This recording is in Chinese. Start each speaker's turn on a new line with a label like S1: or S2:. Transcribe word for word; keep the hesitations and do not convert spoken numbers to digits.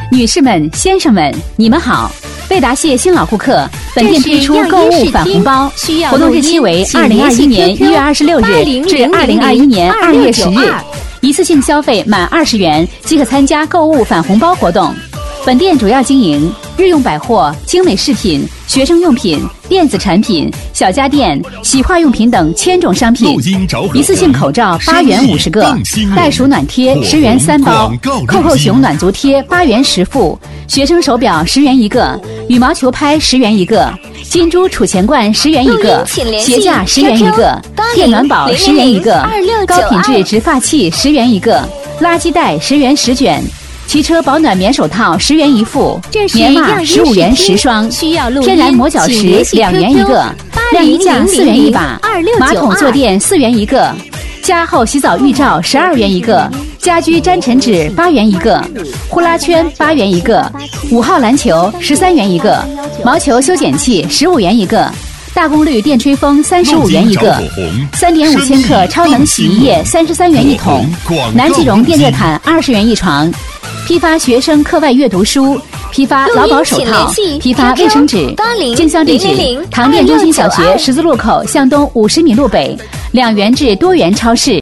S1: 女士们、先生们，你们好！贝达蟹新老顾客，本店推出购物返红包，活动日期为二零二一年一月二十六日至二零二一年二月十日，一次性消费满二十元即可参加购物返红包活动。本店主要经营日用百货、精美饰品、学生用品、电子产品、小家电、洗化用品等千种商品。一次性口罩八元五十个，袋鼠暖贴十元三包，扣扣熊暖足贴八元十副，学生手表十元一个，羽毛球拍十元一个，金珠储钱罐十元一个，鞋架十元一个，电暖宝十元一个，高品质直发器十元一个，垃圾袋十元十卷。汽车保暖棉手套十元一副，棉袜十五元十双，天然磨脚石两元一个，晾衣架四元一把，马桶坐垫四元一个，加厚洗澡浴罩十二元一个，家居沾尘纸八元一个，呼啦圈八元一个，五号篮球十三元一个，毛球修剪器十五元一个。大功率电吹风三十五元一个，三点五千克超能洗衣液三十三元一桶，南极绒电热毯二十元一床，批发学生课外阅读书，批发劳保手套，批发卫生纸。经销地址：唐店中心小学十字路口向东五十米路北，两元至多元超市。